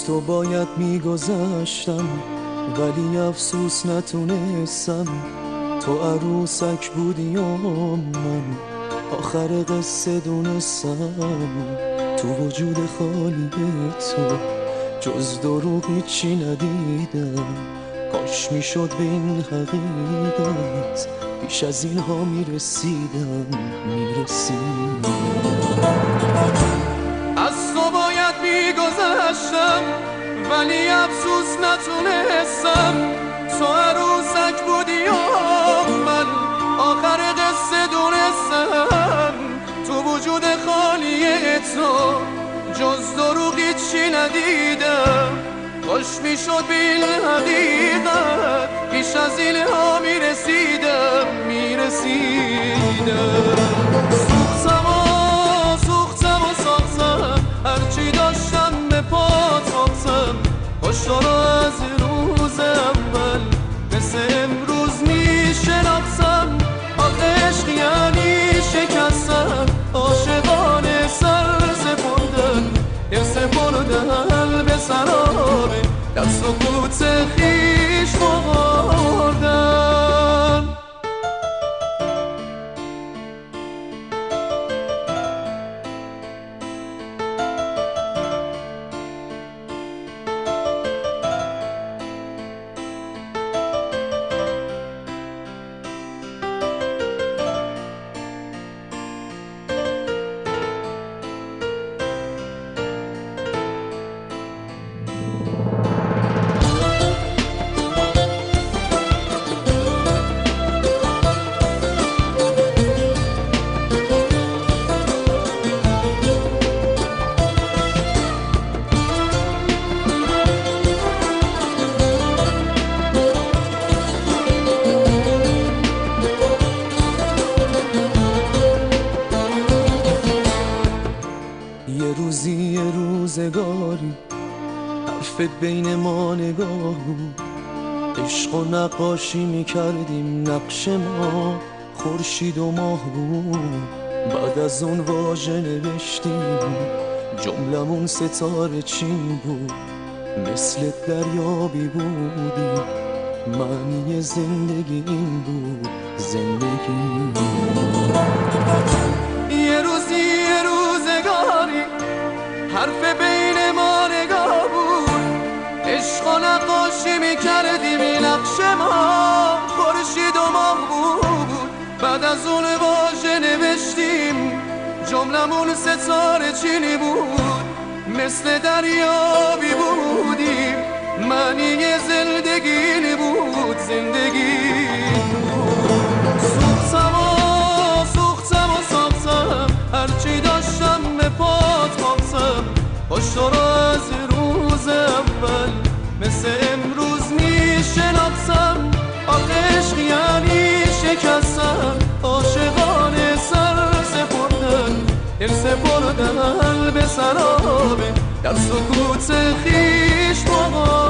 تو باید میگذشتم ولی افسوس نتونستم. تو عروسک بودی و من آخر قصه دونستم. تو وجود خالی تو جز دروغ هیچی ندیدم. کاش میشد به این حقیقت پیش از اینها میرسیدم. از تو باید میگذشتم ولی افسوس نتونستم. تو عروسک بودی و من آخر قصه دونستم. تو وجود خالی تو جز دروغی چی ندیدم. کاش میشد به این حقیقت پیش از اینها میرسیدم. سوختم و ساختم هرچی داشتم به پا تاختم. کاش تو رو از روز اول مثل امروز میشناختم. آخه عشق یعنی شکستن، عاشقانه سر سپردن، دل سپردن به سرابه در سکوت خویش مردن. یه روزگاری حرفت بین ما نگاه بود. عشق و نقاشی میکردیم نقش ما خورشید و ماه بود. بعد از اون واژه نوشتیم جملمون ستاره چین بود. مثل دریابی بودی معنی زندگی این بود. یه روزگاری حرف بین ما نگاه بود. عشق و نقاشی میکردیم این نقش ما خورشید و ماه بود. بعد از اون واژه نوشتیم جملمون ستاره چینی بود. مثل دریابی بودیم معنی زندگی بود. سوختم و ساختم هرچی داشتم به پا تاختم. کاش تو رو از روز اول مثل امروز میشناختم. آخه عشق یعنی شکستن، عاشقانه سر سپردن، دل سپردن به سرابه در سکوت خویش